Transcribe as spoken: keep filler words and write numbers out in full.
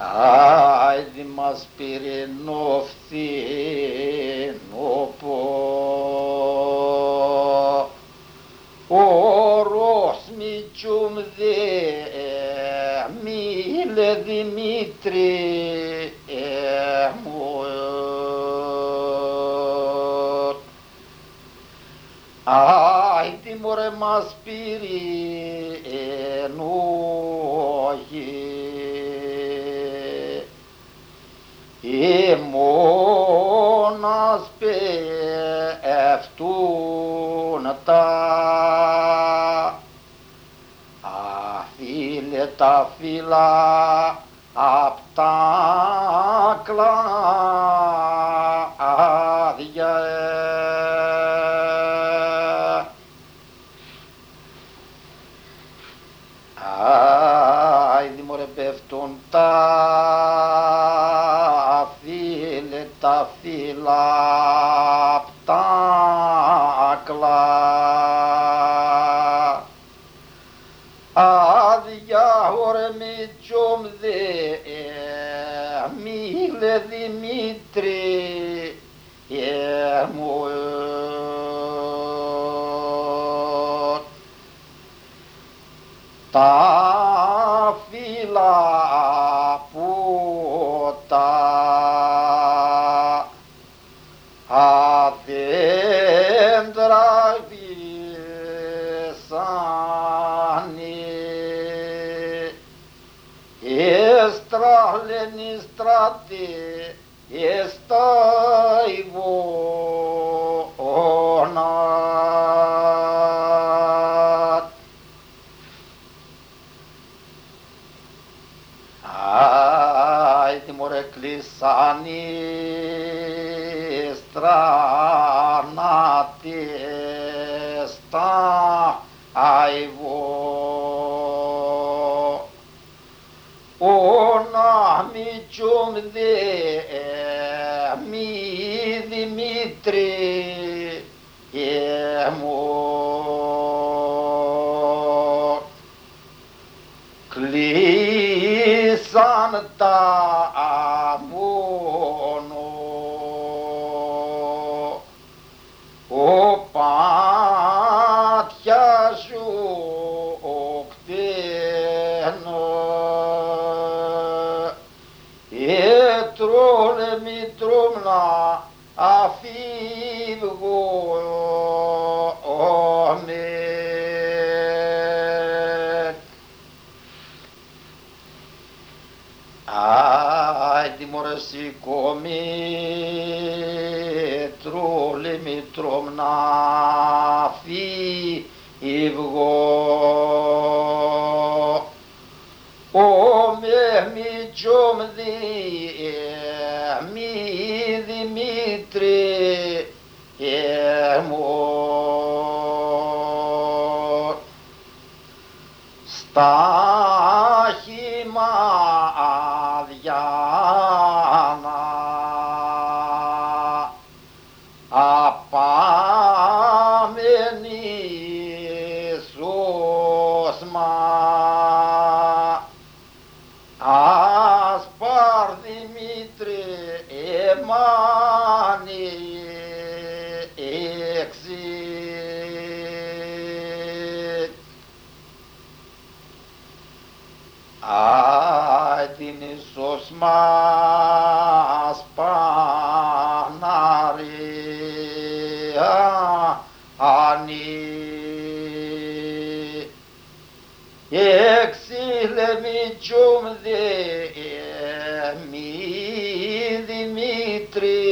Άιδη μας πήρε νοφθήνοπο, όρος μη τσουμ δε μίλε Δημήτρη μου. Άιδη μωρέ μας πήρε ενόγη, οι μόνας πέφτουν τα αφίλετα φύλλα απ' τα κλάδια. Άιδη μωρέ πέφτουν τα τα φύλλα απ' τα κλάδια, ωρε μη τσουμ δε μίλε Δημήτρη μου. Τα φύλλα που τα αδέντρα βυσάνι, εστράλενοι στράτη, εσταϊβώνα. Άιδη μωρέ κλεισάνι στρανάτες τα αϊβώ, όνα μη τσουμ δε μη Δημήτρη μου. Κλείσαν τα μόνο, ο πάτια σου οκτένο, έτρολε μη τρόμνα αφίβγω με. Άιδη μωρέ σηκώμη, τρόλε μη τρόμνα φύγω, ο με μη τσουμ δε μη Δημήτρη μου. Στα χυμαδιάνα απάμενη σώσμα, ασπάρ Δημήτρη εμάνι έξι. Άιδη νησός μας παναρία ανή, εξήλε μη τσουμ δε μη Δημήτρη